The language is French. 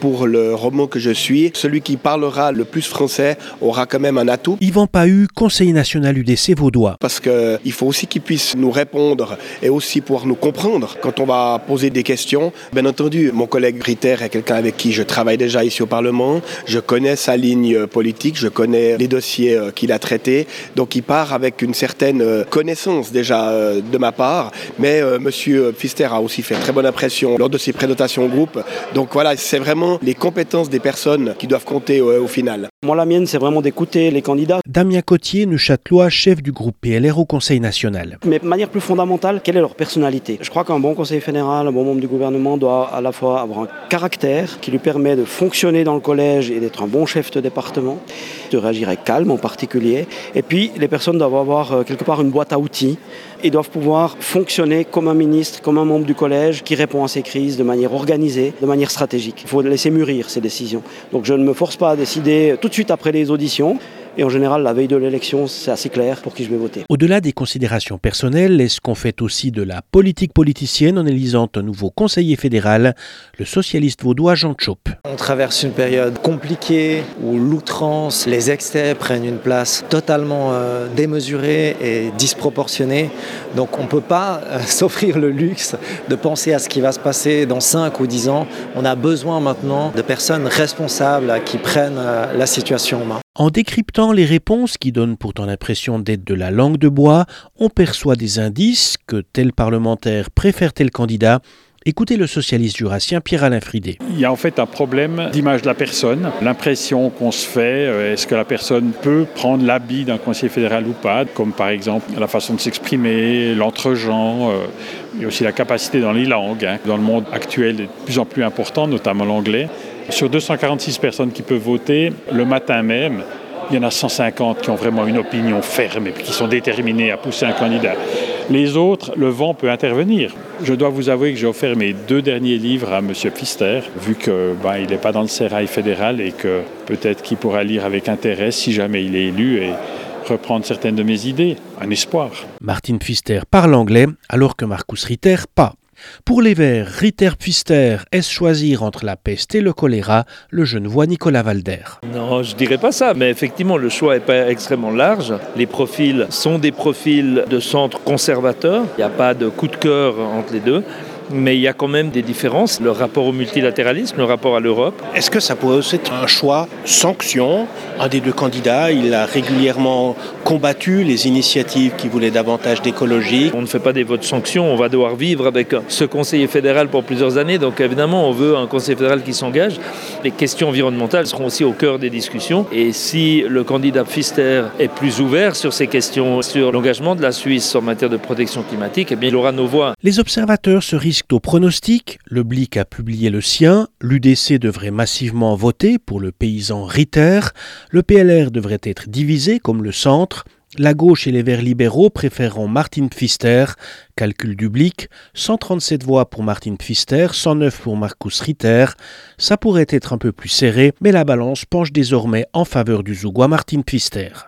Pour le roman que je suis, celui qui parlera le plus français aura quand même un atout. Yvan Pahu, conseiller national UDC vaudois. Parce qu'il faut aussi qu'il puisse nous répondre et aussi pouvoir nous comprendre quand on va poser des questions. Bien entendu, mon collègue Ritter est quelqu'un avec qui je travaille déjà ici au Parlement. Je connais sa ligne politique, je connais les dossiers qu'il a traités. Donc il part avec une certaine connaissance déjà de ma part. Mais Monsieur Pfister a aussi fait très bonne impression lors de ses présentations au groupe. Donc voilà, c'est vraiment les compétences des personnes qui doivent compter au final. Moi, la mienne, c'est vraiment d'écouter les candidats. Damien Cotier, Neuchâtelois, chef du groupe PLR au Conseil national. Mais de manière plus fondamentale, quelle est leur personnalité ? Je crois qu'un bon conseiller fédéral, un bon membre du gouvernement doit à la fois avoir un caractère qui lui permet de fonctionner dans le collège et d'être un bon chef de département, de réagir avec calme en particulier. Et puis, les personnes doivent avoir quelque part une boîte à outils et doivent pouvoir fonctionner comme un ministre, comme un membre du collège qui répond à ces crises de manière organisée, de manière stratégique. Il faut laisser mûrir ces décisions. Donc je ne me force pas à décider tout de suite après les auditions. Et en général, la veille de l'élection, c'est assez clair pour qui je vais voter. Au-delà des considérations personnelles, est-ce qu'on fait aussi de la politique politicienne en élisant un nouveau conseiller fédéral, le socialiste vaudois Jean Tchop. On traverse une période compliquée où l'outrance, les excès prennent une place totalement démesurée et disproportionnée. Donc on ne peut pas s'offrir le luxe de penser à ce qui va se passer dans 5 ou 10 ans. On a besoin maintenant de personnes responsables qui prennent la situation en main. En décryptant les réponses qui donnent pourtant l'impression d'être de la langue de bois, on perçoit des indices que tel parlementaire préfère tel candidat. Écoutez le socialiste jurassien Pierre-Alain Fridé. Il y a en fait un problème d'image de la personne, l'impression qu'on se fait, est-ce que la personne peut prendre l'habit d'un conseiller fédéral ou pas, comme par exemple la façon de s'exprimer, l'entre-gens, et aussi la capacité dans les langues. Dans le monde actuel est de plus en plus important, notamment l'anglais. Sur 246 personnes qui peuvent voter, le matin même, il y en a 150 qui ont vraiment une opinion ferme et qui sont déterminés à pousser un candidat. Les autres, le vent peut intervenir. Je dois vous avouer que j'ai offert mes 2 derniers livres à M. Pfister, vu qu'il n'est pas dans le sérail fédéral et que peut-être qu'il pourra lire avec intérêt si jamais il est élu et reprendre certaines de mes idées. Un espoir. Martin Pfister parle anglais, alors que Markus Ritter pas. Pour les Verts, Ritter-Pfister, est-ce choisir entre la peste et le choléra? Le Genevois Nicolas Valder. Non, je dirais pas ça, mais effectivement, le choix n'est pas extrêmement large. Les profils sont des profils de centre conservateur. Il n'y a pas de coup de cœur entre les deux. Mais il y a quand même des différences. Le rapport au multilatéralisme, le rapport à l'Europe. Est-ce que ça pourrait aussi être un choix sanction? Un des 2 candidats, il a régulièrement combattu les initiatives qui voulaient davantage d'écologie. On ne fait pas des votes sanctions, on va devoir vivre avec ce conseiller fédéral pour plusieurs années. Donc évidemment, on veut un conseiller fédéral qui s'engage. Les questions environnementales seront aussi au cœur des discussions. Et si le candidat Pfister est plus ouvert sur ces questions, sur l'engagement de la Suisse en matière de protection climatique, eh bien, il aura nos voix. Les observateurs se risquent au pronostic. Le Blick a publié le sien. L'UDC devrait massivement voter pour le paysan Ritter. Le PLR devrait être divisé comme le centre. La gauche et les Verts libéraux préféreront Martin Pfister. Calcul du Blick, 137 voix pour Martin Pfister, 109 pour Markus Ritter. Ça pourrait être un peu plus serré, mais la balance penche désormais en faveur du Zougois Martin Pfister.